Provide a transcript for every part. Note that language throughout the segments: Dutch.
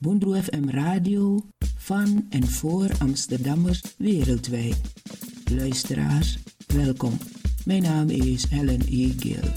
Bondroe FM Radio van en voor Amsterdammers wereldwijd. Luisteraars, welkom. Mijn naam is Helen E. Gill.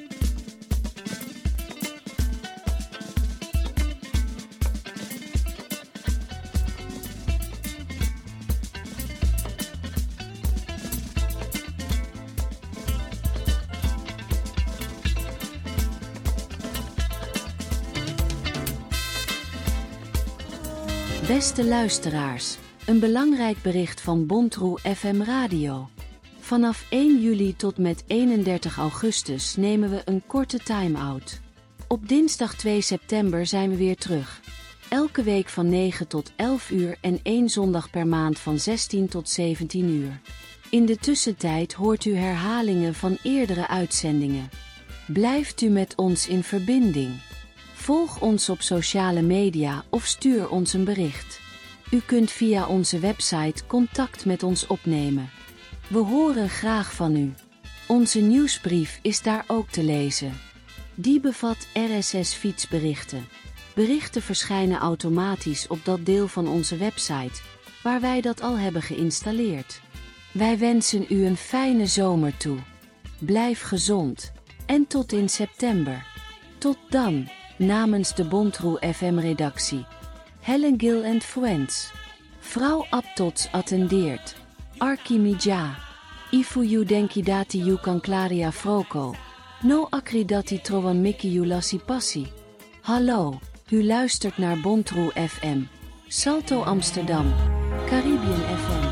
Beste luisteraars, een belangrijk bericht van Bondroe FM Radio. Vanaf 1 juli tot met 31 augustus nemen we een korte time-out. Op dinsdag 2 september zijn we weer terug. Elke week van 9 tot 11 uur en 1 zondag per maand van 16 tot 17 uur. In de tussentijd hoort u herhalingen van eerdere uitzendingen. Blijft u met ons in verbinding? Volg ons op sociale media of stuur ons een bericht. U kunt via onze website contact met ons opnemen. We horen graag van u. Onze nieuwsbrief is daar ook te lezen. Die bevat RSS-fietsberichten. Berichten verschijnen automatisch op dat deel van onze website, waar wij dat al hebben geïnstalleerd. Wij wensen u een fijne zomer toe. Blijf gezond en tot in september. Tot dan. Namens de Bondroe FM-redactie. Helen Gill and Friends. Vrouw Aptots attendeert. Arki Mija. Ifu you denki dati you kan klaria froko. No akri dati trowan miki you lassi passi. Hallo, u luistert naar Bondroe FM. Salto Amsterdam. Caribbean FM.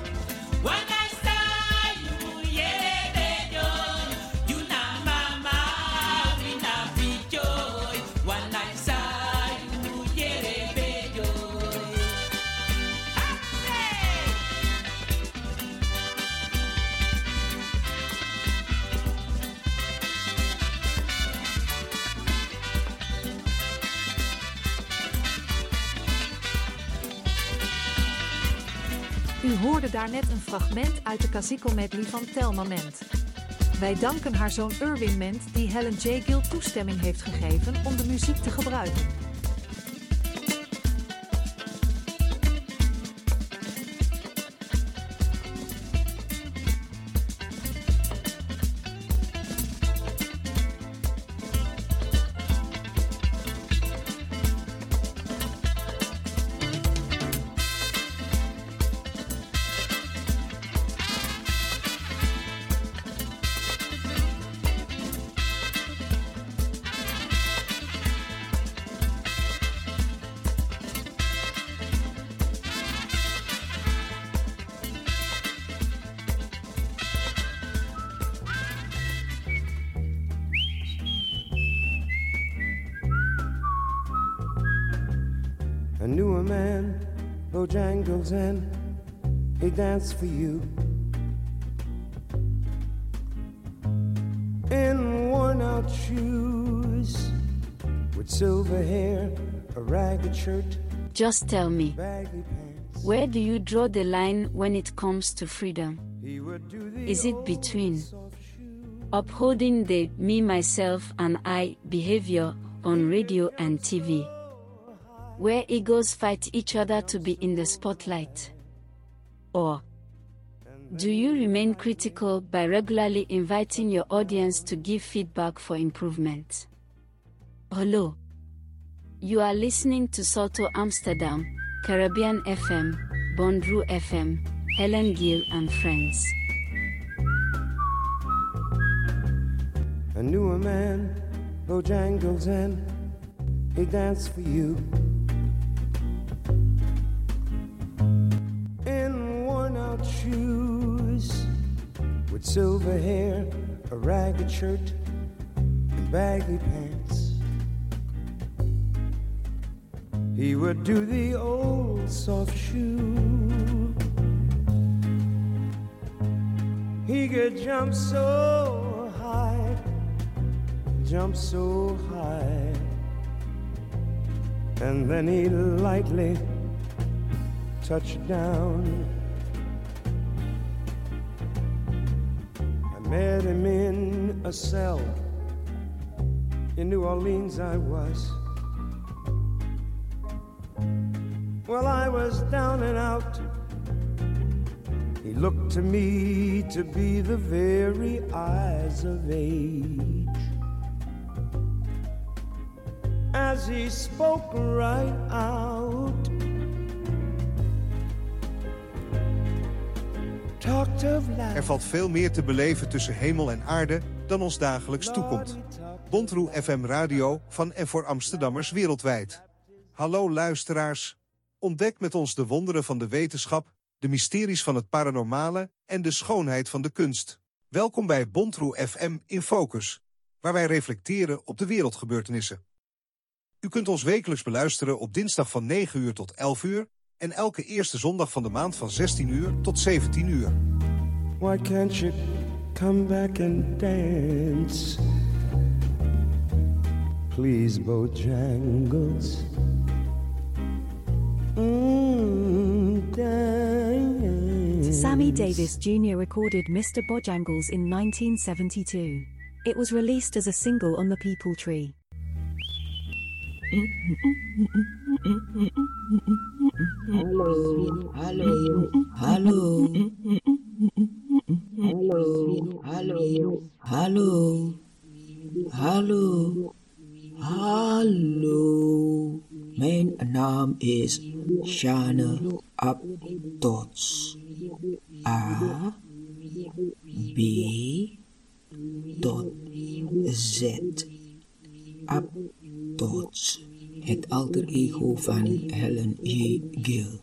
U hoorde daarnet een fragment uit de Cazico medley van Thelma Ment. Wij danken haar zoon Irwin Ment die Helen J. Gill toestemming heeft gegeven om de muziek te gebruiken. I knew a man, Bojangles, and he danced for you. In worn-out shoes, with silver hair, a ragged shirt. Just tell me, where do you draw the line when it comes to freedom? Is it between upholding the me, myself, and I behavior on radio and TV, where egos fight each other to be in the spotlight? Or do you remain critical by regularly inviting your audience to give feedback for improvement? Hello. You are listening to Salto Amsterdam, Caribbean FM, Bondroe FM, Helen Gill and Friends. I knew a man, Bojangles, and he danced for you. In worn-out shoes, with silver hair, a ragged shirt, and baggy pants. He would do the old soft shoe. He could jump so high, and then he'd lightly touch down. I met him in a cell in New Orleans. I was Well, I was down and out. He looked to me to be the very eyes of age. As he spoke right out, talked of life. Er valt veel meer te beleven tussen hemel en aarde dan ons dagelijks toekomt. Bontroe FM Radio van en voor Amsterdammers wereldwijd. Hallo luisteraars. Ontdek met ons de wonderen van de wetenschap, de mysteries van het paranormale en de schoonheid van de kunst. Welkom bij Bontroe FM in Focus, waar wij reflecteren op de wereldgebeurtenissen. U kunt ons wekelijks beluisteren op dinsdag van 9 uur tot 11 uur... en elke eerste zondag van de maand van 16 uur tot 17 uur. Why can't you come back and dance? Please, Bojangles. Dance. Sammy Davis Jr. recorded Mr. Bojangles in 1972. It was released as a single on the People Tree. Hallo, hallo, hallo. Hallo, hallo, hallo. Hallo, hallo. Mijn naam is Shane Abdots. A, B, tot Z. Abdots. Het alter ego van Helen J. Gill.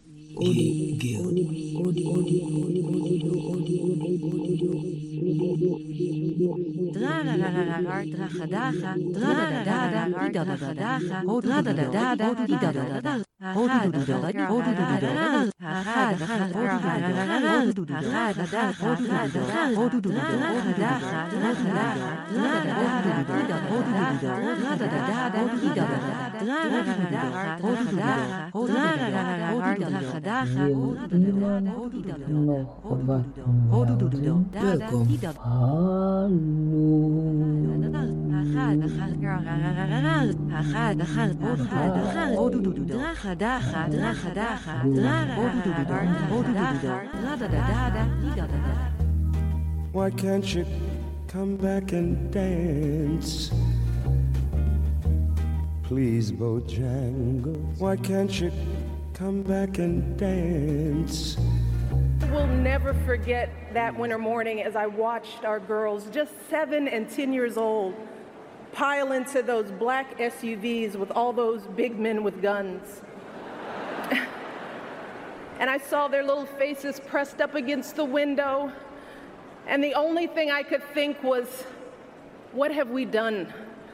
Welkom. Why can't you come back and dance? Please, Bojangles. Why can't you come back and dance? We'll never forget that winter morning as I watched our girls, just 7 and 10 years old, pile into those black SUVs with all those big men with guns. And I saw their little faces pressed up against the window, and the only thing I could think was, what have we done?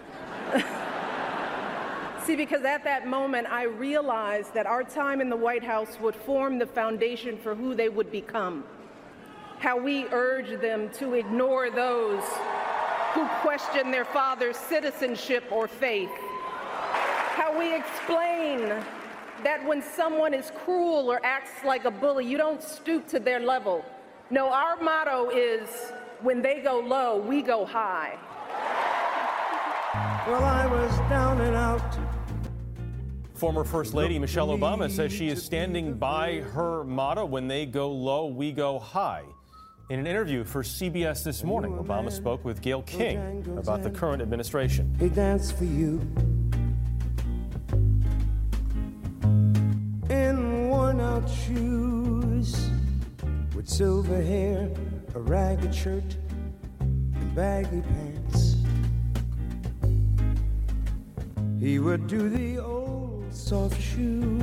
See, because at that moment, I realized that our time in the White House would form the foundation for who they would become. How we urge them to ignore those who question their father's citizenship or faith. How we explain that when someone is cruel or acts like a bully, you don't stoop to their level. No, our motto is, when they go low, we go high. Well, I was down and out. Former First Lady Michelle Obama says she is standing by her motto, when they go low, we go high. In an interview for CBS This Morning, Obama spoke with Gayle King about the current administration. He danced for you in worn-out shoes, with silver hair, a ragged shirt, and baggy pants. He would do the old soft shoe.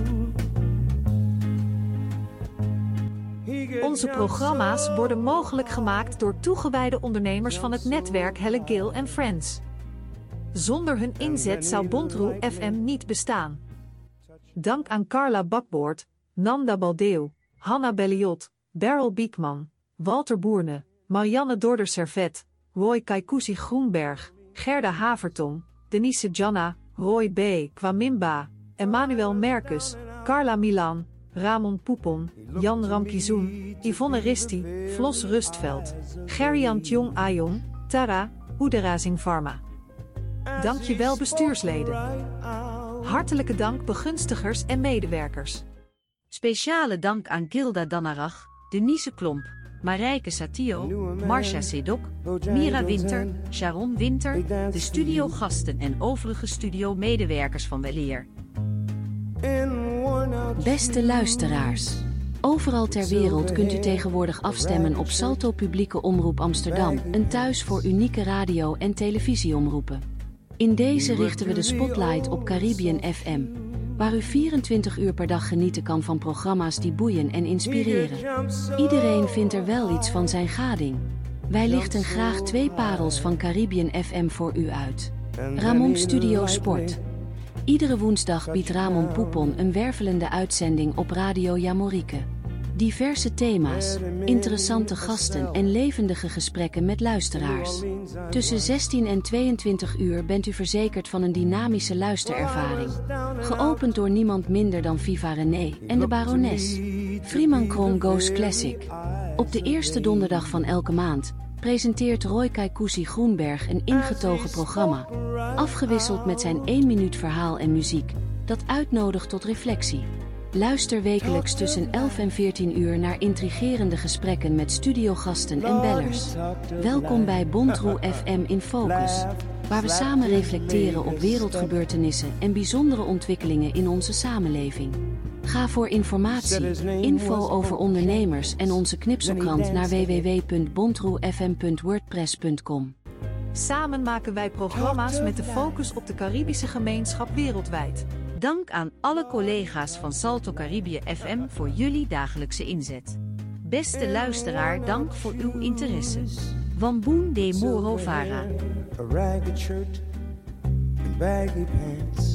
Onze programma's worden mogelijk gemaakt door toegewijde ondernemers van het netwerk Helle Gill & Friends. Zonder hun inzet zou Bontroe FM niet bestaan. Dank aan Carla Bakboord, Nanda Baldeo, Hanna Belliot, Beryl Biekman, Walter Boerne, Marianne Dorder-Servet, Roy Kaikousi Groenberg, Gerda Havertong, Denise Janna, Roy B. Kwamimba, Emmanuel Merkus, Carla Milan, Ramon Poepon, Jan Ramkizoen, Yvonne Risti, Vlos Rustveld, Gerrian Tjong Ayong, Tara, Oederazing Pharma. Dankjewel bestuursleden. Hartelijke dank begunstigers en medewerkers. Speciale dank aan Gilda Danarach, Denise Klomp, Marijke Satio, Marcia Sedok, Mira Winter, Sharon Winter, de studiogasten en overige studiomedewerkers van Weleer. Beste luisteraars. Overal ter wereld kunt u tegenwoordig afstemmen op Salto Publieke Omroep Amsterdam, een thuis voor unieke radio- en televisieomroepen. In deze richten we de spotlight op Caribbean FM, waar u 24 uur per dag genieten kan van programma's die boeien en inspireren. Iedereen vindt er wel iets van zijn gading. Wij lichten graag 2 parels van Caribbean FM voor u uit. Ramon Studio Sport. Iedere woensdag biedt Ramon Poepon een wervelende uitzending op Radio Jamorieke. Diverse thema's, interessante gasten en levendige gesprekken met luisteraars. Tussen 16 en 22 uur bent u verzekerd van een dynamische luisterervaring. Geopend door niemand minder dan Viva René en de Barones. Freeman Kron Goes Classic. Op de eerste donderdag van elke maand presenteert Roy Kaikousi Groenberg een ingetogen programma, afgewisseld met zijn 1 minuut verhaal en muziek, dat uitnodigt tot reflectie. Luister wekelijks tussen 11 en 14 uur naar intrigerende gesprekken met studiogasten en bellers. Welkom bij Bontroe FM in Focus, waar we samen reflecteren op wereldgebeurtenissen en bijzondere ontwikkelingen in onze samenleving. Ga voor informatie, info over ondernemers en onze knipselkrant naar www.bontroefm.wordpress.com. Samen maken wij programma's met de focus op de Caribische gemeenschap wereldwijd. Dank aan alle collega's van Salto Caribbean FM voor jullie dagelijkse inzet. Beste luisteraar, dank voor uw interesse. Wamboen de Moro Vara. A ragged shirt and baggy pants.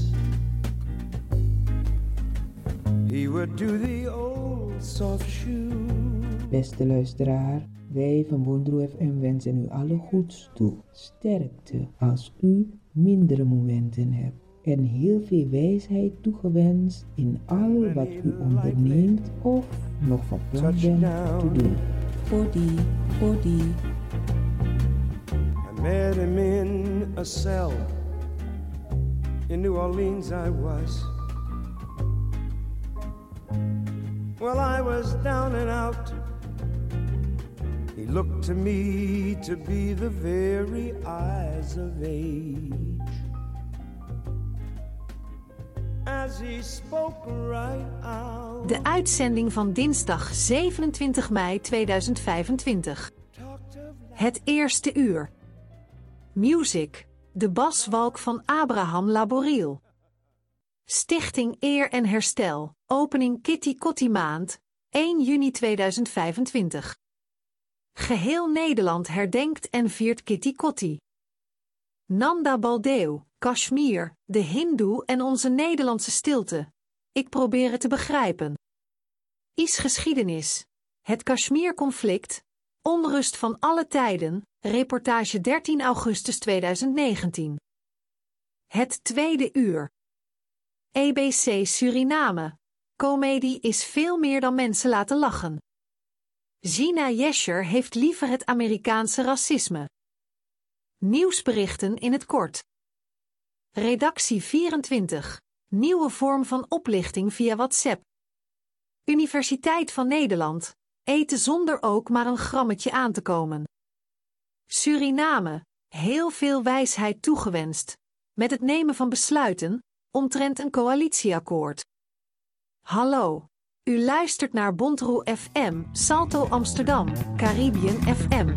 He would do the old soft shoe. Beste luisteraar, wij van Bontroe FM wensen u alle goeds toe. Sterkte als u mindere momenten hebt. En heel veel wijsheid toegewenst in al wat u onderneemt of nog van plan bent te doen. Odi, odi. I met him in a cell. In New Orleans I was. Well, I was down and out. He looked to me to be the very eyes of age. As he spoke right out. De uitzending van dinsdag 27 mei 2025. Het eerste uur. Music. De baswalk van Abraham Laboriel. Stichting Eer en Herstel. Opening Kitty Kotti maand. 1 juni 2025. Geheel Nederland herdenkt en viert Kitty Kotti. Nanda Baldeu, Kashmir, de Hindoe en onze Nederlandse stilte. Ik probeer het te begrijpen. Is geschiedenis. Het Kashmir-conflict. Onrust van alle tijden. Reportage 13 augustus 2019. Het tweede uur. EBC Suriname. Comedie is veel meer dan mensen laten lachen. Gina Jescher heeft liever het Amerikaanse racisme. Nieuwsberichten in het kort. Redactie 24. Nieuwe vorm van oplichting via WhatsApp. Universiteit van Nederland. Eten zonder ook maar een grammetje aan te komen. Suriname. Heel veel wijsheid toegewenst. Met het nemen van besluiten omtrent een coalitieakkoord. Hallo. U luistert naar Bontroe FM, Salto Amsterdam, Caribbean FM.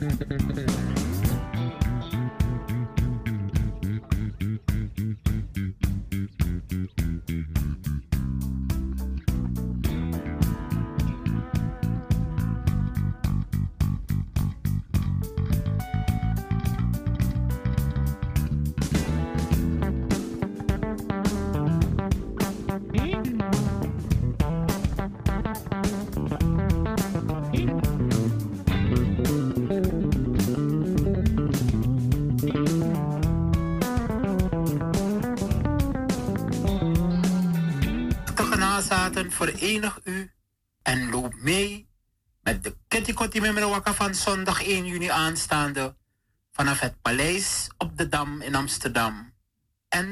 Verenig u en loop mee met de Kitty Kotti Memrewaka van zondag 1 juni aanstaande vanaf het Paleis op de Dam in Amsterdam en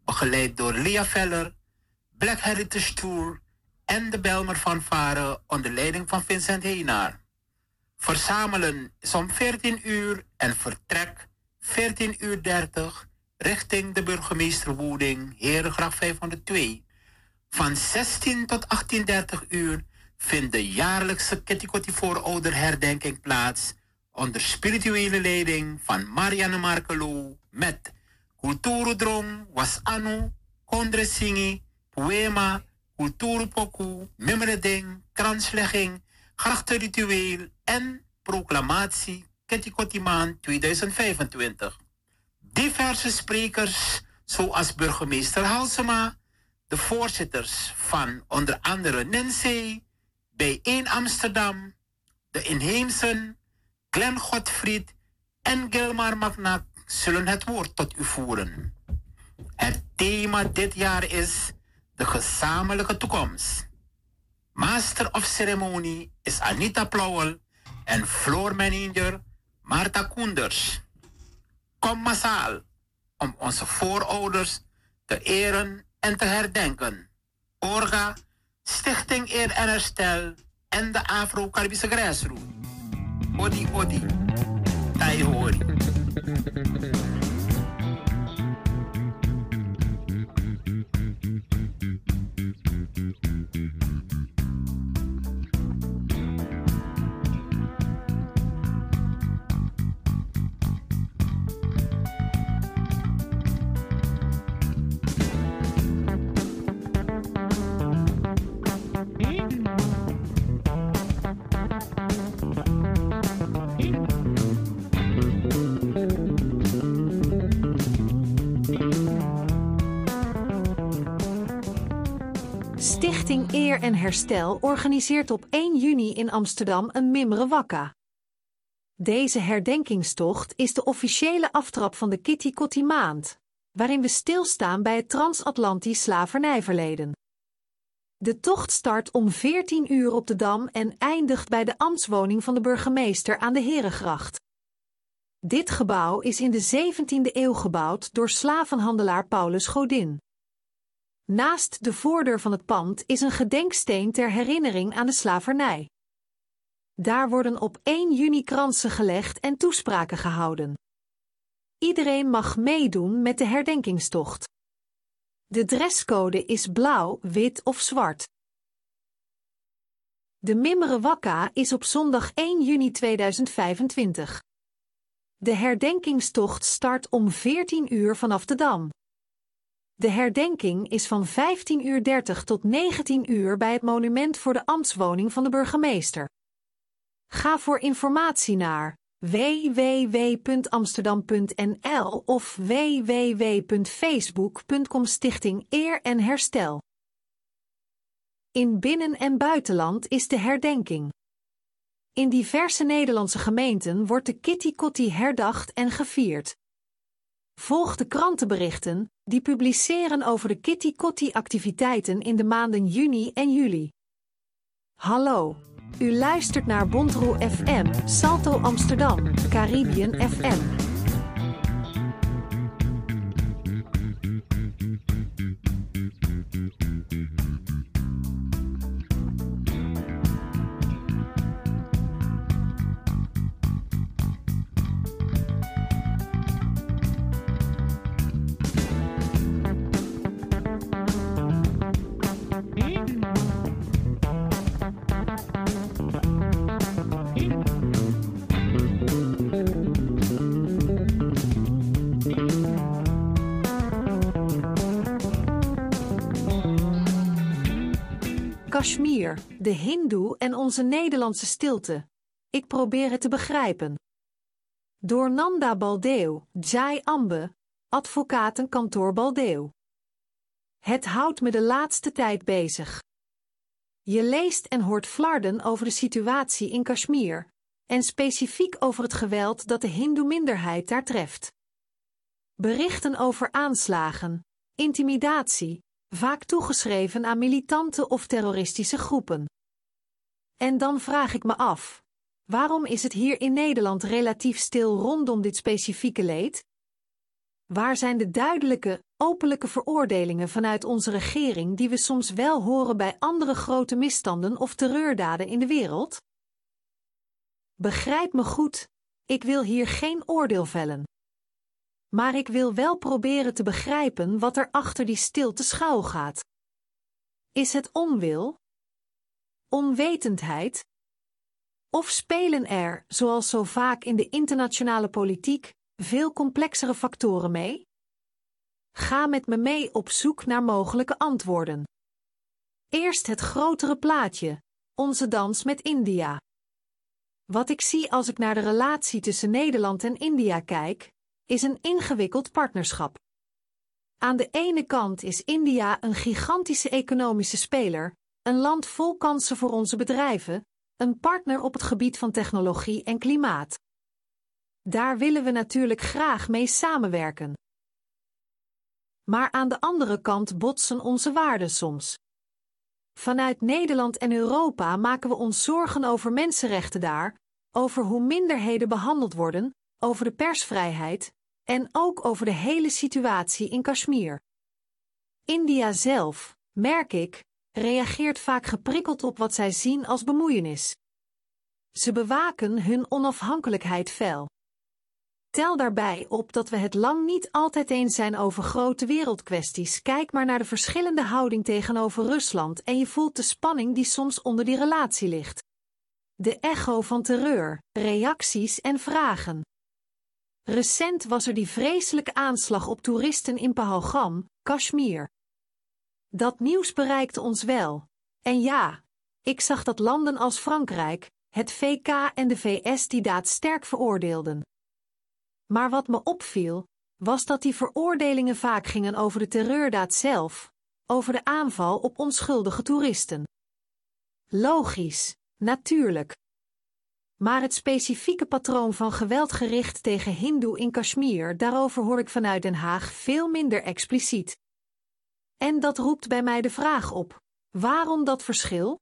begeleid door Lia Veller, Black Heritage Tour en de Belmer Fanfare onder leiding van Vincent Heenaar. Verzamelen is om 14 uur en vertrek 14:30 richting de burgemeesterwoning Herengracht 502. Van 16 tot 18:30 uur vindt de jaarlijkse Kitty Kotti voorouderherdenking plaats onder spirituele leiding van Marianne Markelo met Kulturudrong, Wasanu, Kondresingi, Poema, Kulturupoku, Mimmereding, kranslegging, grachtenritueel en proclamatie Kitty Kotti Maand 2025. Diverse sprekers zoals burgemeester Halsema, de voorzitters van onder andere Nancy, Bijeen Amsterdam, de inheemsen, Glenn Godfried en Gilmar Magnac zullen het woord tot u voeren. Het thema dit jaar is de gezamenlijke toekomst. Master of Ceremony is Anita Plauwel en floor manager Marta Koenders. Kom massaal om onze voorouders te eren en te herdenken. Orga, Stichting Eer en Herstel en de Afro-Caribische Grassroots. Odi Odi, Tai Hori. Stichting Eer en Herstel organiseert op 1 juni in Amsterdam een Mimre Wakka. Deze herdenkingstocht is de officiële aftrap van de Kitty Kotti Maand, waarin we stilstaan bij het transatlantisch slavernijverleden. De tocht start om 14 uur op de Dam en eindigt bij de ambtswoning van de burgemeester aan de Herengracht. Dit gebouw is in de 17e eeuw gebouwd door slavenhandelaar Paulus Godin. Naast de voordeur van het pand is een gedenksteen ter herinnering aan de slavernij. Daar worden op 1 juni kransen gelegd en toespraken gehouden. Iedereen mag meedoen met de herdenkingstocht. De dresscode is blauw, wit of zwart. De Mimre Wakka is op zondag 1 juni 2025. De herdenkingstocht start om 14 uur vanaf de Dam. De herdenking is van 15:30 tot 19 uur bij het monument voor de ambtswoning van de burgemeester. Ga voor informatie naar www.amsterdam.nl of www.facebook.com Stichting Eer en Herstel. In binnen- en buitenland is de herdenking. In diverse Nederlandse gemeenten wordt de Kitty Kotti herdacht en gevierd. Volg de krantenberichten, die publiceren over de Kitty Kotti activiteiten in de maanden juni en juli. Hallo, u luistert naar Bontroe FM, Salto Amsterdam, Caribbean FM. Kashmir, de Hindoe en onze Nederlandse stilte. Ik probeer het te begrijpen. Door Nanda Baldeu, Jai Ambe, advocatenkantoor Baldeu. Het houdt me de laatste tijd bezig. Je leest en hoort flarden over de situatie in Kashmir, en specifiek over het geweld dat de Hindoe-minderheid daar treft. Berichten over aanslagen, intimidatie, vaak toegeschreven aan militante of terroristische groepen. En dan vraag ik me af, waarom is het hier in Nederland relatief stil rondom dit specifieke leed? Waar zijn de duidelijke, openlijke veroordelingen vanuit onze regering die we soms wel horen bij andere grote misstanden of terreurdaden in de wereld? Begrijp me goed, ik wil hier geen oordeel vellen. Maar ik wil wel proberen te begrijpen wat er achter die stilte schuilgaat. Is het onwil? Onwetendheid? Of spelen er, zoals zo vaak in de internationale politiek, veel complexere factoren mee? Ga met me mee op zoek naar mogelijke antwoorden. Eerst het grotere plaatje, onze dans met India. Wat ik zie als ik naar de relatie tussen Nederland en India kijk, is een ingewikkeld partnerschap. Aan de ene kant is India een gigantische economische speler, een land vol kansen voor onze bedrijven, een partner op het gebied van technologie en klimaat. Daar willen we natuurlijk graag mee samenwerken. Maar aan de andere kant botsen onze waarden soms. Vanuit Nederland en Europa maken we ons zorgen over mensenrechten daar, over hoe minderheden behandeld worden, over de persvrijheid en ook over de hele situatie in Kashmir. India zelf, merk ik, reageert vaak geprikkeld op wat zij zien als bemoeienis. Ze bewaken hun onafhankelijkheid fel. Tel daarbij op dat we het lang niet altijd eens zijn over grote wereldkwesties. Kijk maar naar de verschillende houding tegenover Rusland en je voelt de spanning die soms onder die relatie ligt. De echo van terreur, reacties en vragen. Recent was er die vreselijke aanslag op toeristen in Pahalgam, Kashmir. Dat nieuws bereikte ons wel. En ja, ik zag dat landen als Frankrijk, het VK en de VS die daad sterk veroordeelden. Maar wat me opviel, was dat die veroordelingen vaak gingen over de terreurdaad zelf, over de aanval op onschuldige toeristen. Logisch, natuurlijk. Maar het specifieke patroon van geweld gericht tegen Hindoe in Kashmir, daarover hoor ik vanuit Den Haag veel minder expliciet. En dat roept bij mij de vraag op: waarom dat verschil?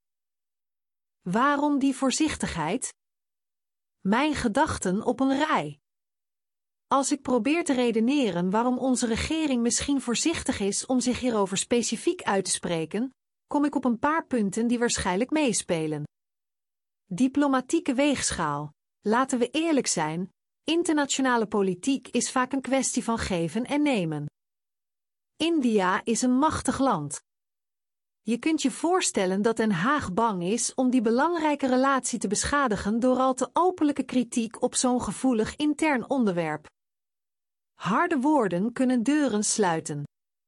Waarom die voorzichtigheid? Mijn gedachten op een rij. Als ik probeer te redeneren waarom onze regering misschien voorzichtig is om zich hierover specifiek uit te spreken, kom ik op een paar punten die waarschijnlijk meespelen. Diplomatieke weegschaal. Laten we eerlijk zijn, internationale politiek is vaak een kwestie van geven en nemen. India is een machtig land. Je kunt je voorstellen dat Den Haag bang is om die belangrijke relatie te beschadigen door al te openlijke kritiek op zo'n gevoelig intern onderwerp. Harde woorden kunnen deuren sluiten.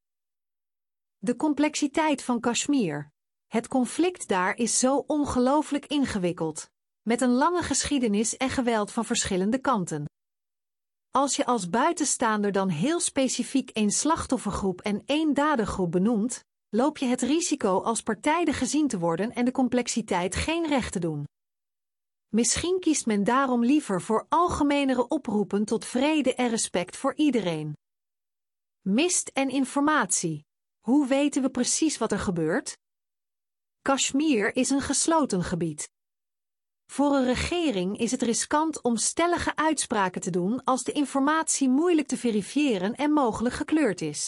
De complexiteit van Kashmir. Het conflict daar is zo ongelooflijk ingewikkeld, met een lange geschiedenis en geweld van verschillende kanten. Als je als buitenstaander dan heel specifiek één slachtoffergroep en één dadergroep benoemt, loop je het risico als partijdig gezien te worden en de complexiteit geen recht te doen. Misschien kiest men daarom liever voor algemenere oproepen tot vrede en respect voor iedereen. Mist en informatie. Hoe weten we precies wat er gebeurt? Kashmir is een gesloten gebied. Voor een regering is het riskant om stellige uitspraken te doen als de informatie moeilijk te verifiëren en mogelijk gekleurd is.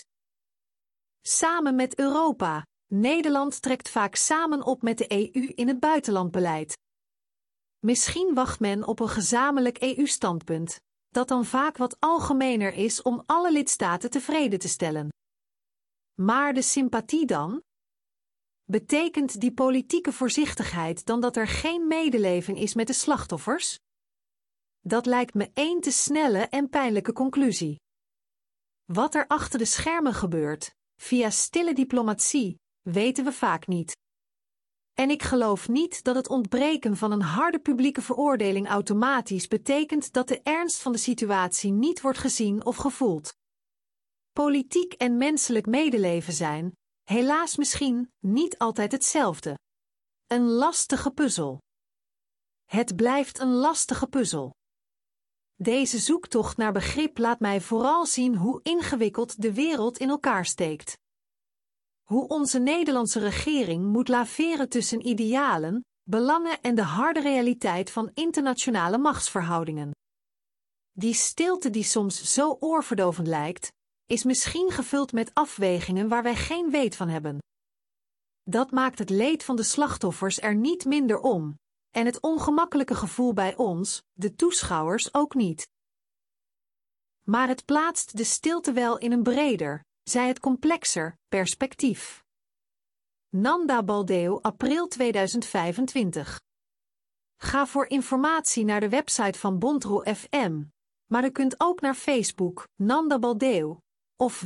Samen met Europa. Nederland trekt vaak samen op met de EU in het buitenlandbeleid. Misschien wacht men op een gezamenlijk EU-standpunt, dat dan vaak wat algemener is om alle lidstaten tevreden te stellen. Maar de sympathie dan? Betekent die politieke voorzichtigheid dan dat er geen medeleven is met de slachtoffers? Dat lijkt me één te snelle en pijnlijke conclusie. Wat er achter de schermen gebeurt, via stille diplomatie, weten we vaak niet. En ik geloof niet dat het ontbreken van een harde publieke veroordeling automatisch betekent dat de ernst van de situatie niet wordt gezien of gevoeld. Politiek en menselijk medeleven zijn, helaas misschien, niet altijd hetzelfde. Een lastige puzzel. Het blijft een lastige puzzel. Deze zoektocht naar begrip laat mij vooral zien hoe ingewikkeld de wereld in elkaar steekt. Hoe onze Nederlandse regering moet laveren tussen idealen, belangen en de harde realiteit van internationale machtsverhoudingen. Die stilte die soms zo oorverdovend lijkt, is misschien gevuld met afwegingen waar wij geen weet van hebben. Dat maakt het leed van de slachtoffers er niet minder om, en het ongemakkelijke gevoel bij ons, de toeschouwers, ook niet. Maar het plaatst de stilte wel in een breder, zij het complexer, perspectief. Nanda Baldeo, april 2025. Ga voor informatie naar de website van Bontroe FM, maar u kunt ook naar Facebook, Nanda Baldeo, of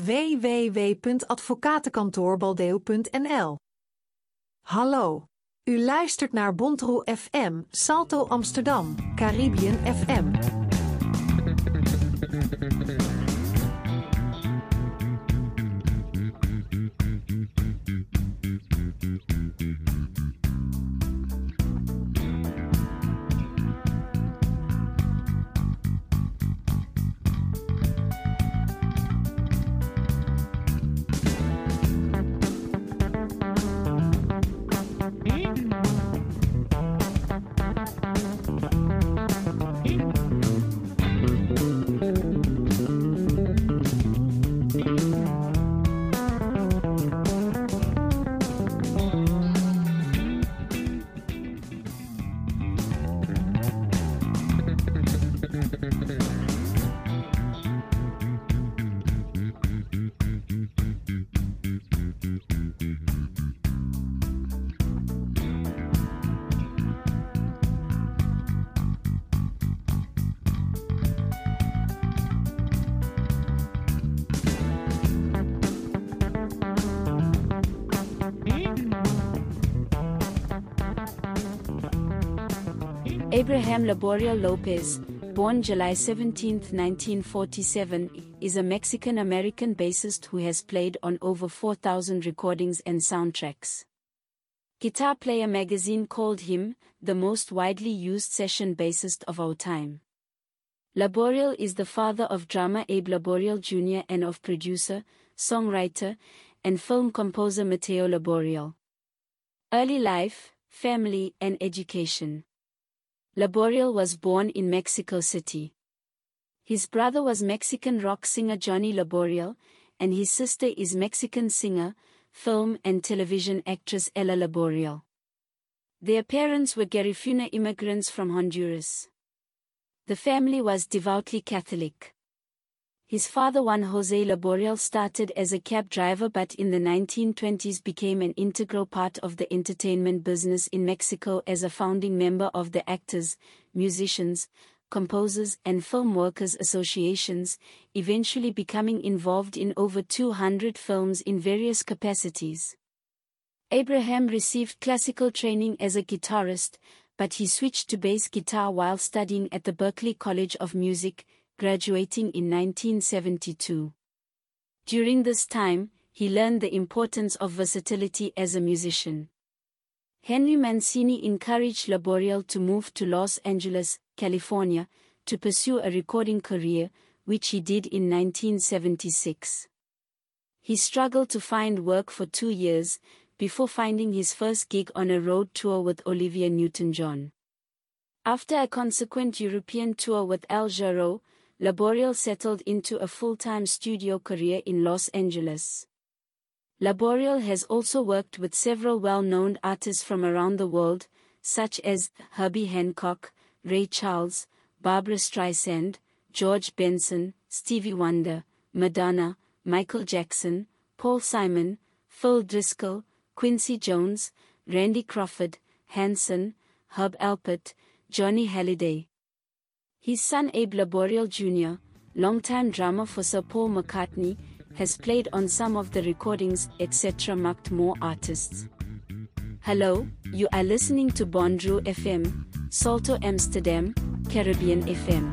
www.advocatenkantoorbaldeo.nl. Hallo, u luistert naar Bontroe FM, Salto Amsterdam, Caribbean FM. Abraham Laboriel Lopez, born July 17, 1947, is a Mexican-American bassist who has played on over 4,000 recordings and soundtracks. Guitar Player magazine called him the most widely used session bassist of our time. Laboriel is the father of drummer Abe Laboriel Jr. and of producer, songwriter, and film composer Mateo Laboriel. Early life, family, and education. Laboriel was born in Mexico City. His brother was Mexican rock singer Johnny Laboriel, and his sister is Mexican singer, film and television actress Ella Laboriel. Their parents were Garifuna immigrants from Honduras. The family was devoutly Catholic. His father Juan Jose Laboriel started as a cab driver but in the 1920s became an integral part of the entertainment business in Mexico as a founding member of the Actors, Musicians, Composers and Film Workers Associations, eventually becoming involved in over 200 films in various capacities. Abraham received classical training as a guitarist, but he switched to bass guitar while studying at the Berklee College of Music, graduating in 1972. During this time, he learned the importance of versatility as a musician. Henry Mancini encouraged Laboriel to move to Los Angeles, California, to pursue a recording career, which he did in 1976. He struggled to find work for 2 years, before finding his first gig on a road tour with Olivia Newton-John. After a consequent European tour with Al Jarreau, Laboriel settled into a full-time studio career in Los Angeles. Laboriel has also worked with several well-known artists from around the world, such as Herbie Hancock, Ray Charles, Barbra Streisand, George Benson, Stevie Wonder, Madonna, Michael Jackson, Paul Simon, Phil Driscoll, Quincy Jones, Randy Crawford, Hanson, Herb Alpert, Johnny Hallyday. His son Abe Laboriel Jr., longtime drummer for Sir Paul McCartney, has played on some of the recordings, etc. marked more artists. Hello, you are listening to Bonjour FM, Salto Amsterdam, Caribbean FM.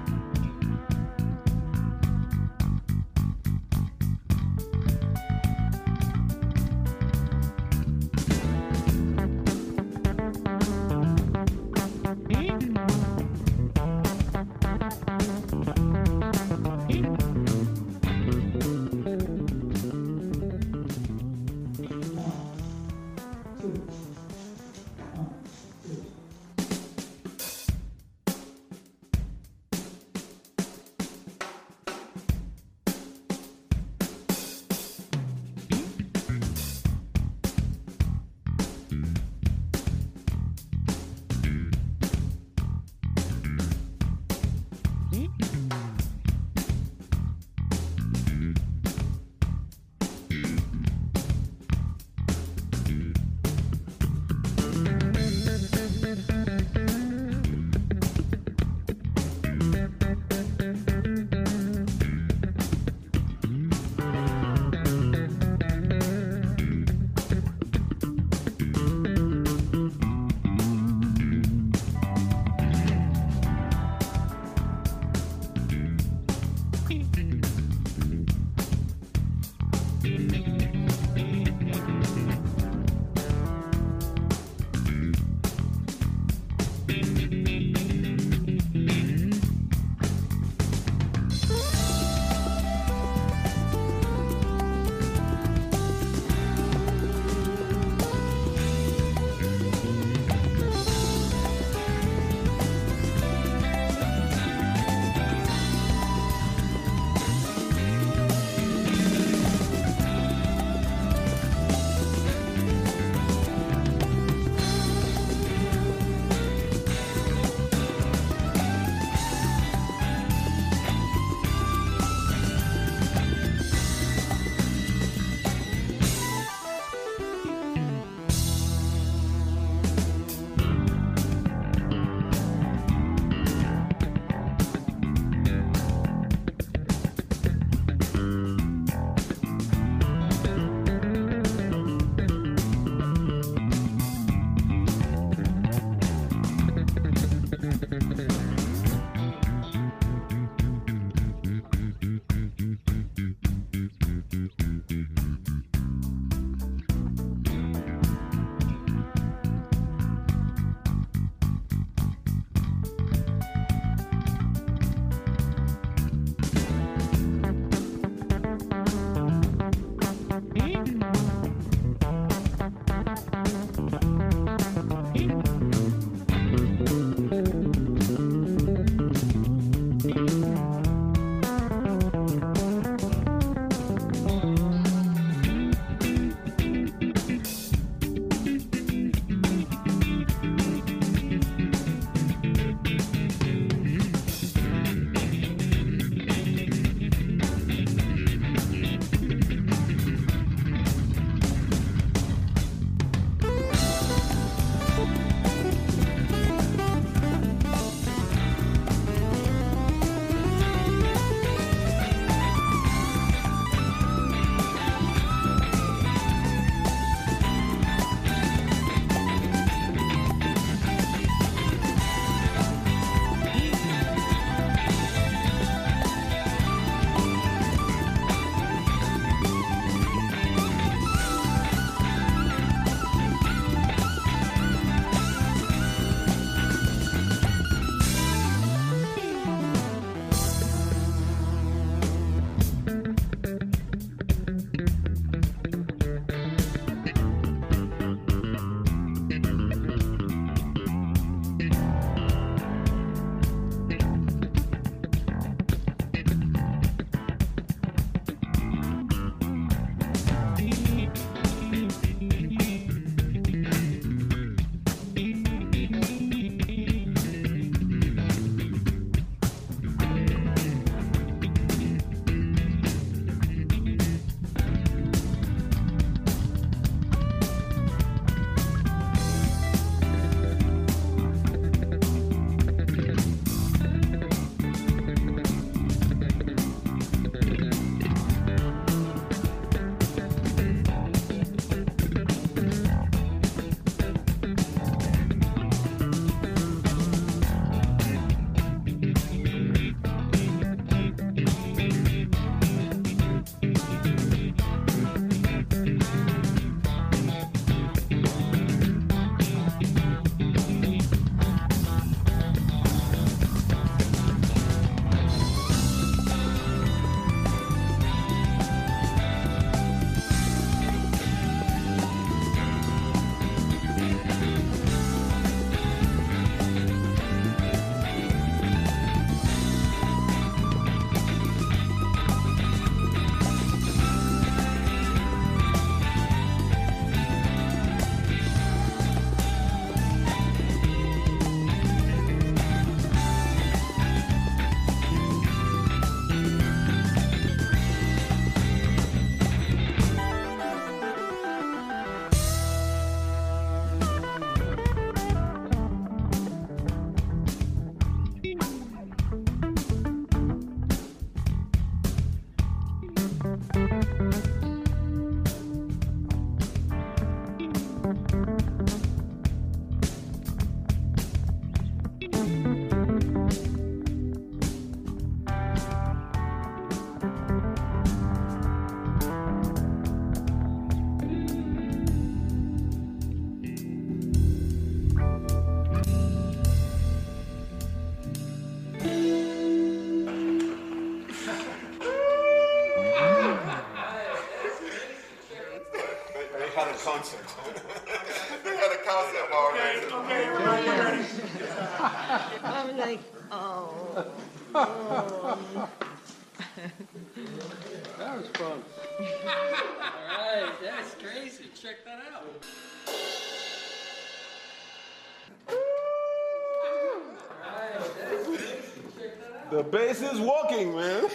The bass is walking, man.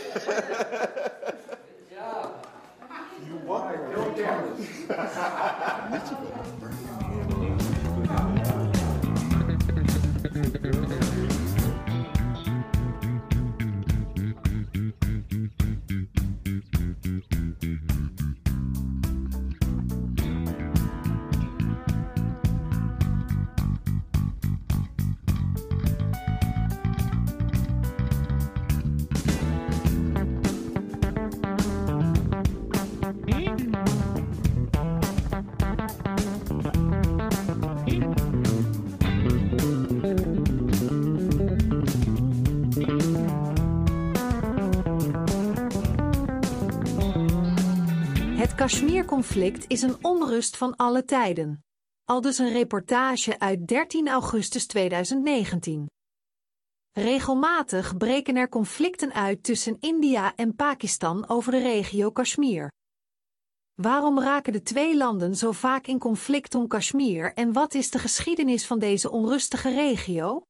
You walk, no damage. Het Kashmir-conflict is een onrust van alle tijden. Aldus een reportage uit 13 augustus 2019. Regelmatig breken er conflicten uit tussen India en Pakistan over de regio Kashmir. Waarom raken de twee landen zo vaak in conflict om Kashmir en wat is de geschiedenis van deze onrustige regio?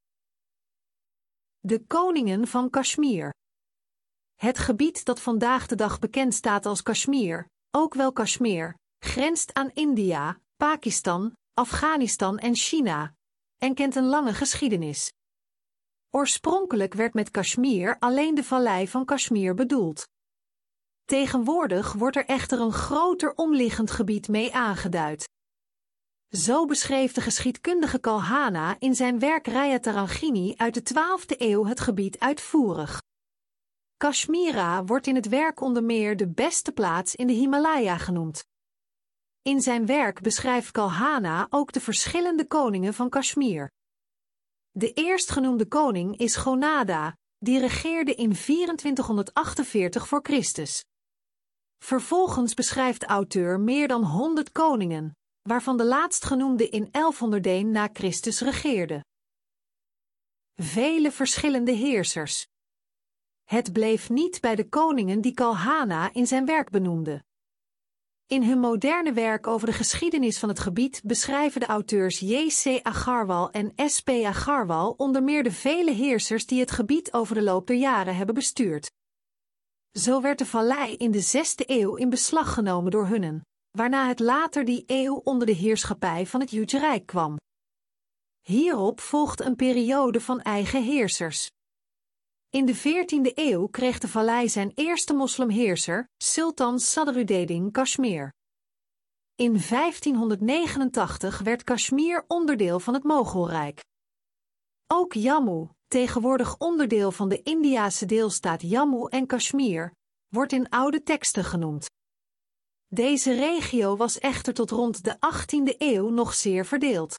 De koningen van Kashmir. Het gebied dat vandaag de dag bekend staat als Kashmir, ook wel Kashmir, grenst aan India, Pakistan, Afghanistan en China, en kent een lange geschiedenis. Oorspronkelijk werd met Kashmir alleen de vallei van Kashmir bedoeld. Tegenwoordig wordt er echter een groter omliggend gebied mee aangeduid. Zo beschreef de geschiedkundige Kalhana in zijn werk Raya Tarangini uit de 12e eeuw het gebied uitvoerig. Kashmira wordt in het werk onder meer de beste plaats in de Himalaya genoemd. In zijn werk beschrijft Kalhana ook de verschillende koningen van Kashmir. De eerstgenoemde koning is Gonada, die regeerde in 2448 voor Christus. Vervolgens beschrijft de auteur meer dan 100 koningen, waarvan de laatstgenoemde in 1101 na Christus regeerde. Vele verschillende heersers. Het bleef niet bij de koningen die Kalhana in zijn werk benoemde. In hun moderne werk over de geschiedenis van het gebied beschrijven de auteurs J.C. Agarwal en S.P. Agarwal onder meer de vele heersers die het gebied over de loop der jaren hebben bestuurd. Zo werd de vallei in de 6e eeuw in beslag genomen door hunnen, waarna het later die eeuw onder de heerschappij van het Gujarat kwam. Hierop volgde een periode van eigen heersers. In de 14e eeuw kreeg de vallei zijn eerste moslimheerser, Sultan Sadruddin Kashmir. In 1589 werd Kashmir onderdeel van het Mogolrijk. Ook Jammu, tegenwoordig onderdeel van de Indiase deelstaat Jammu en Kashmir, wordt in oude teksten genoemd. Deze regio was echter tot rond de 18e eeuw nog zeer verdeeld.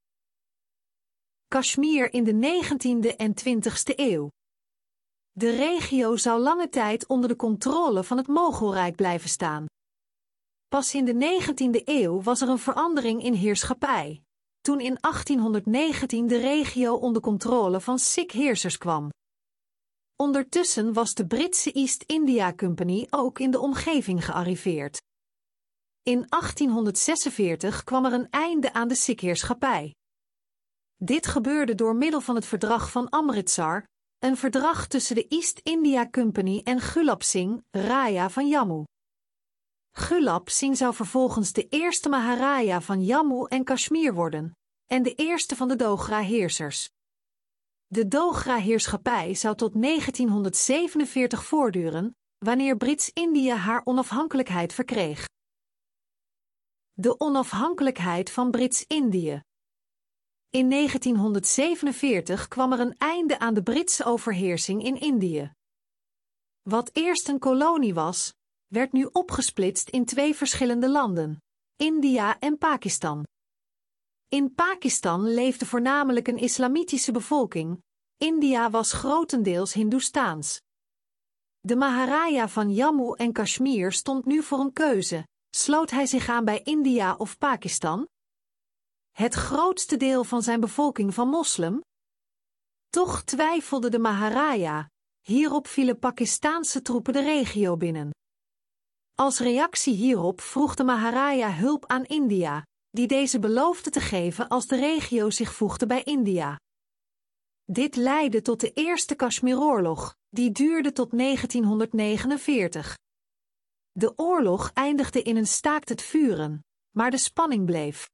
Kashmir in de 19e en 20e eeuw. De regio zou lange tijd onder de controle van het Mogolrijk blijven staan. Pas in de 19e eeuw was er een verandering in heerschappij, toen in 1819 de regio onder controle van Sikh-heersers kwam. Ondertussen was de Britse East India Company ook in de omgeving gearriveerd. In 1846 kwam er een einde aan de Sikh-heerschappij. Dit gebeurde door middel van het verdrag van Amritsar, een verdrag tussen de East India Company en Gulab Singh, Raja van Jammu. Gulab Singh zou vervolgens de eerste Maharaja van Jammu en Kashmir worden, en de eerste van de Dogra-heersers. De Dogra-heerschappij zou tot 1947 voortduren, wanneer Brits-Indië haar onafhankelijkheid verkreeg. De onafhankelijkheid van Brits-Indië. In 1947 kwam er een einde aan de Britse overheersing in Indië. Wat eerst een kolonie was, werd nu opgesplitst in twee verschillende landen, India en Pakistan. In Pakistan leefde voornamelijk een islamitische bevolking, India was grotendeels Hindoestaans. De Maharaja van Jammu en Kashmir stond nu voor een keuze, sloot hij zich aan bij India of Pakistan? Het grootste deel van zijn bevolking van moslim? Toch twijfelde de Maharaja, hierop vielen Pakistaanse troepen de regio binnen. Als reactie hierop vroeg de Maharaja hulp aan India, die deze beloofde te geven als de regio zich voegde bij India. Dit leidde tot de Eerste Kashmiroorlog, die duurde tot 1949. De oorlog eindigde in een staakt het vuren, maar de spanning bleef.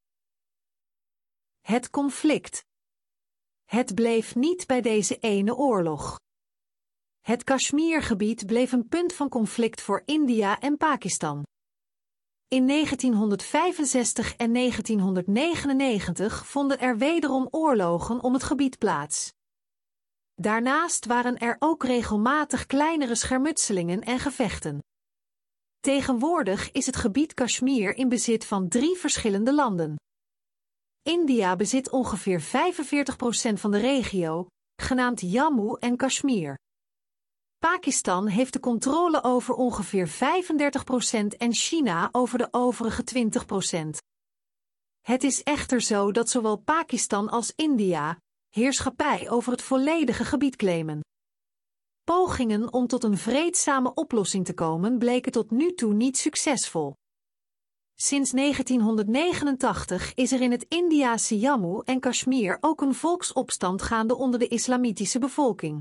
Het conflict. Het bleef niet bij deze ene oorlog. Het Kashmirgebied bleef een punt van conflict voor India en Pakistan. In 1965 en 1999 vonden er wederom oorlogen om het gebied plaats. Daarnaast waren er ook regelmatig kleinere schermutselingen en gevechten. Tegenwoordig is het gebied Kashmir in bezit van 3 verschillende landen. India bezit ongeveer 45% van de regio, genaamd Jammu en Kashmir. Pakistan heeft de controle over ongeveer 35% en China over de overige 20%. Het is echter zo dat zowel Pakistan als India heerschappij over het volledige gebied claimen. Pogingen om tot een vreedzame oplossing te komen bleken tot nu toe niet succesvol. Sinds 1989 is er in het Indiase Jammu en Kashmir ook een volksopstand gaande onder de islamitische bevolking.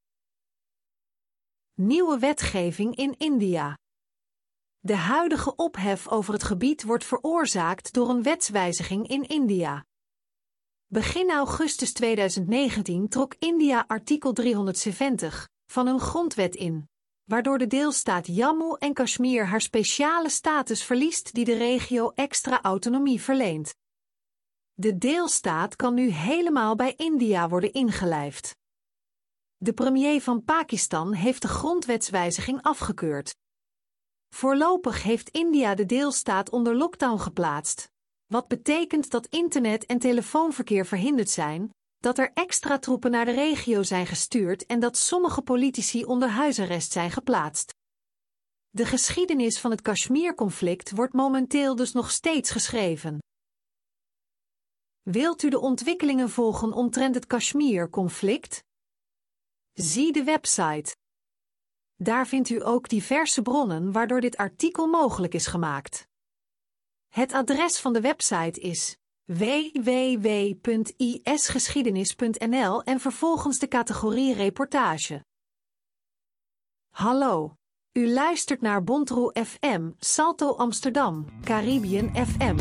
Nieuwe wetgeving in India. De huidige ophef over het gebied wordt veroorzaakt door een wetswijziging in India. Begin augustus 2019 trok India artikel 370 van hun grondwet in, waardoor de deelstaat Jammu en Kashmir haar speciale status verliest die de regio extra autonomie verleent. De deelstaat kan nu helemaal bij India worden ingelijfd. De premier van Pakistan heeft de grondwetswijziging afgekeurd. Voorlopig heeft India de deelstaat onder lockdown geplaatst, wat betekent dat internet- en telefoonverkeer verhinderd zijn, dat er extra troepen naar de regio zijn gestuurd en dat sommige politici onder huisarrest zijn geplaatst. De geschiedenis van het Kashmir-conflict wordt momenteel dus nog steeds geschreven. Wilt u de ontwikkelingen volgen omtrent het Kashmir-conflict? Zie de website. Daar vindt u ook diverse bronnen waardoor dit artikel mogelijk is gemaakt. Het adres van de website is www.isgeschiedenis.nl en vervolgens de categorie reportage. Hallo. U luistert naar Bontroe FM, Salto Amsterdam, Caribbean FM.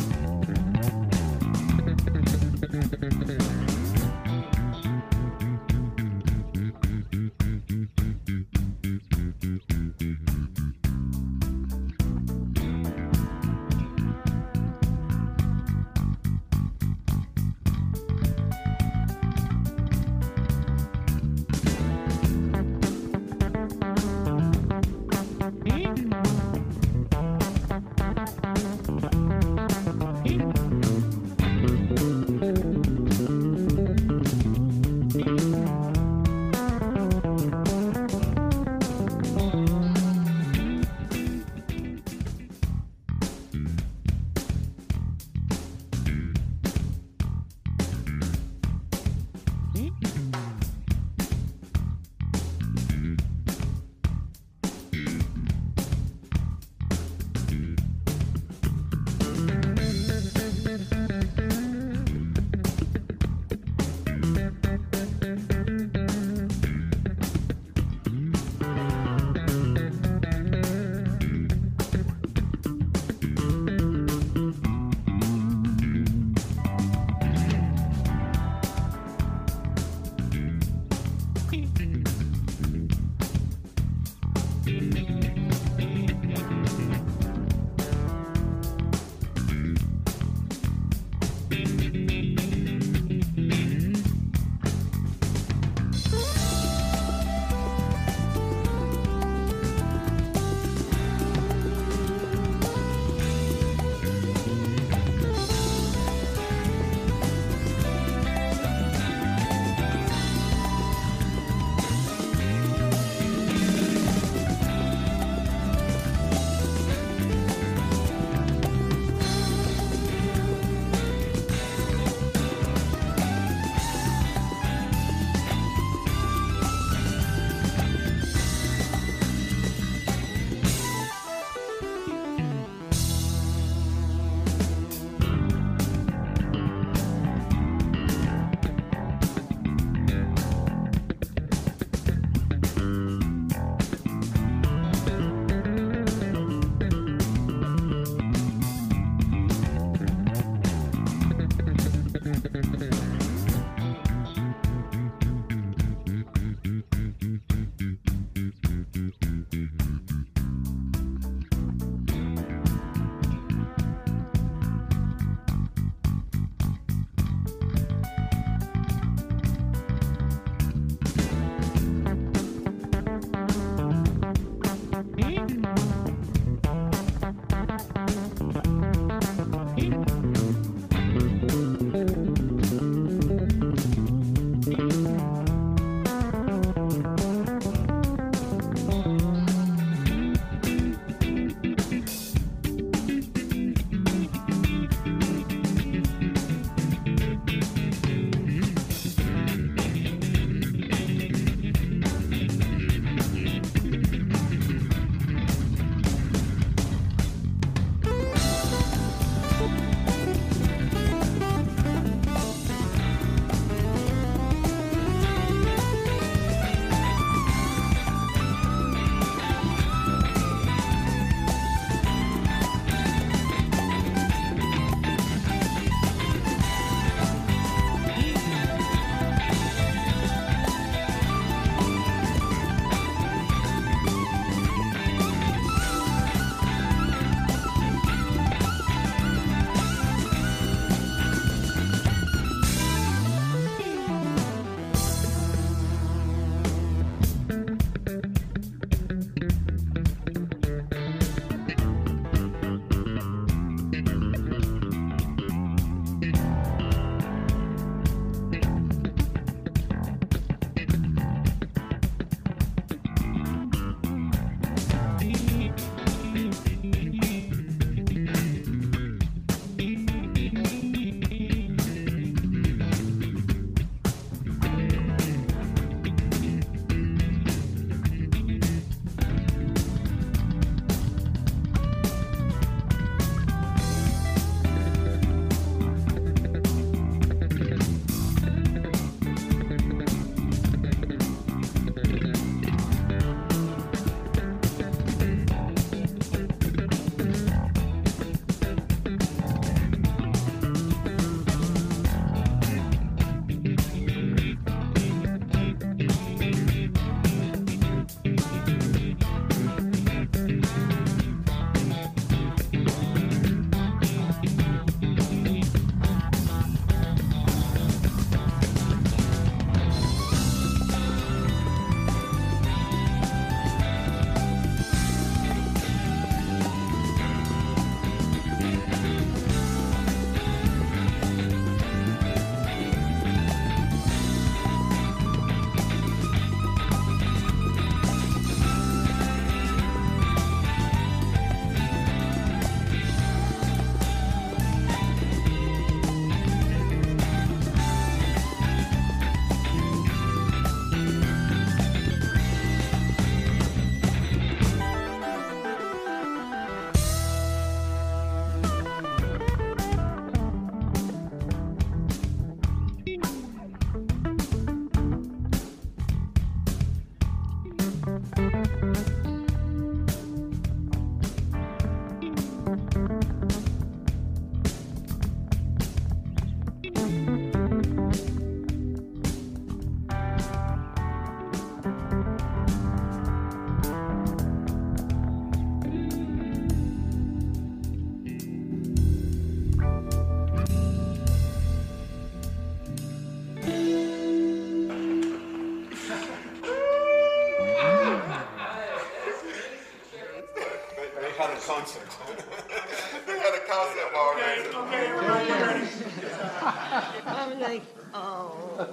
I'm like, oh.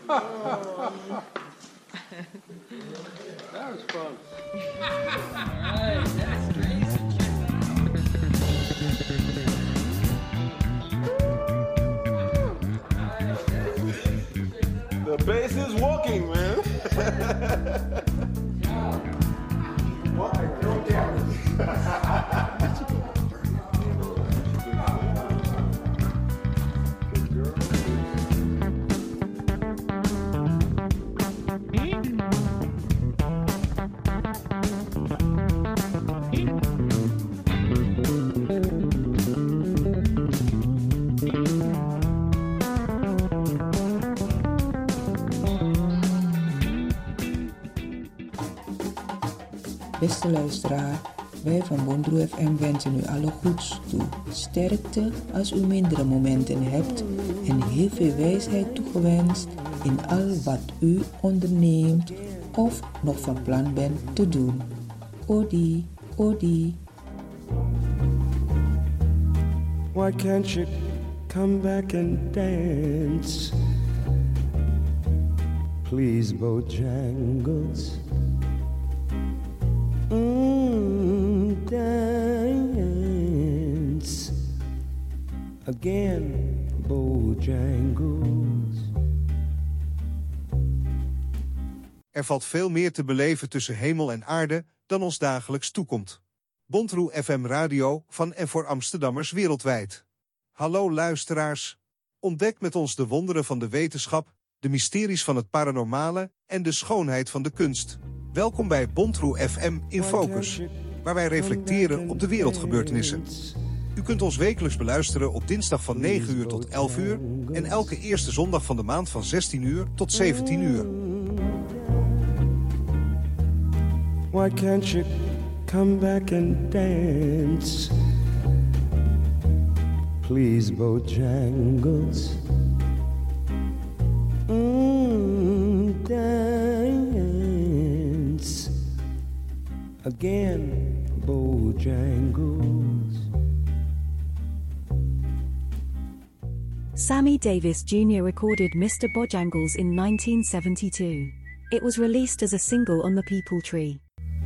That was fun. All right, that's crazy. The bass is walking, man. No damage. Beste luisteraar, wij van Bondroe FM wensen u alle goeds toe. Sterkte als u mindere momenten hebt en heel veel wijsheid toegewenst in al wat u onderneemt of nog van plan bent te doen. Odi, odi. Why can't you come back and dance? Please, Bojangles. Dance again, Bojangles. Er valt veel meer te beleven tussen hemel en aarde dan ons dagelijks toekomt. Bondroe FM Radio van en voor Amsterdammers wereldwijd. Hallo luisteraars. Ontdek met ons de wonderen van de wetenschap, de mysteries van het paranormale en de schoonheid van de kunst. Welkom bij Bondroe FM in Focus, waar wij reflecteren op de wereldgebeurtenissen. U kunt ons wekelijks beluisteren op dinsdag van 9 uur tot 11 uur en elke eerste zondag van de maand van 16 uur tot 17 uur. Why can't you come back and dance? Please, Bojangles. Dance again, Bojangles. Sammy Davis Jr. recorded Mr. Bojangles in 1972. It was released as a single on the People Tree.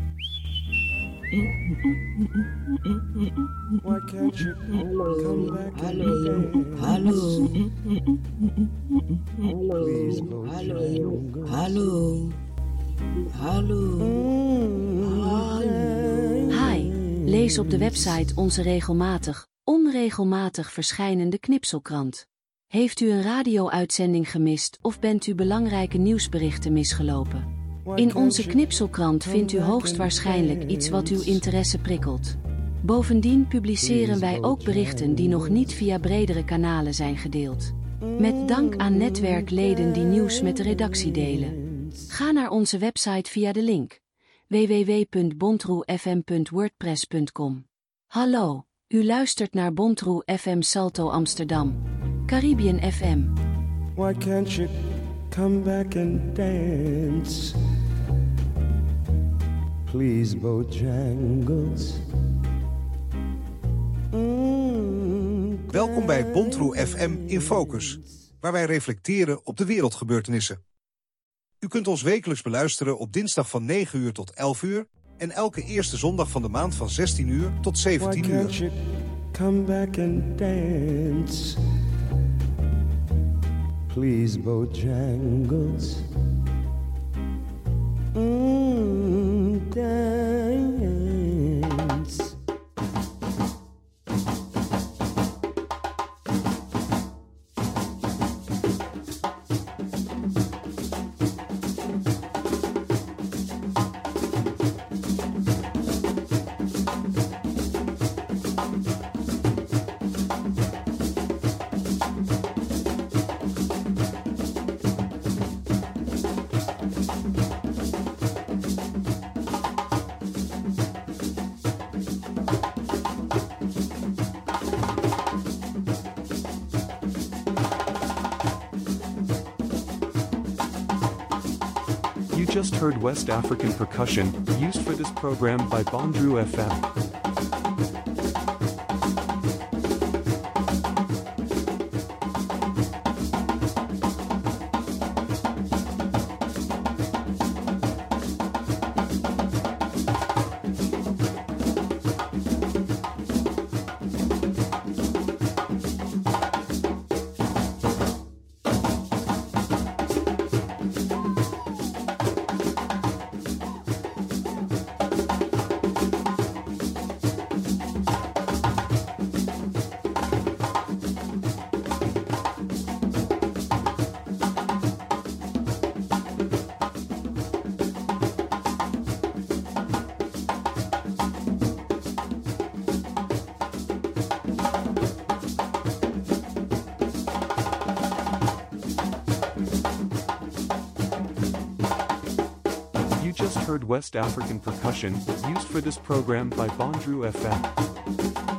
Why can't you come back and dance? Hallo. Please, Bojangles. Hallo. Hallo. Hi, lees op de website onze onregelmatig verschijnende knipselkrant. Heeft u een radio-uitzending gemist of bent u belangrijke nieuwsberichten misgelopen? In onze knipselkrant vindt u hoogstwaarschijnlijk iets wat uw interesse prikkelt. Bovendien publiceren wij ook berichten die nog niet via bredere kanalen zijn gedeeld. Met dank aan netwerkleden die nieuws met de redactie delen. Ga naar onze website via de link www.bondroefm.wordpress.com. Hallo, u luistert naar Bondroe FM Salto Amsterdam, Caribbean FM. Why can't you come back and dance? Please, Bojangles. Welkom bij Bondroe FM in Focus, waar wij reflecteren op de wereldgebeurtenissen. U kunt ons wekelijks beluisteren op dinsdag van 9 uur tot 11 uur en elke eerste zondag van de maand van 16 uur tot 17 uur. Why can't you come back and dance? Please, Bojangles. Dance. You just heard West African percussion, used for this program by Bondroe FM. heard West African percussion, used for this program by Bondru FM.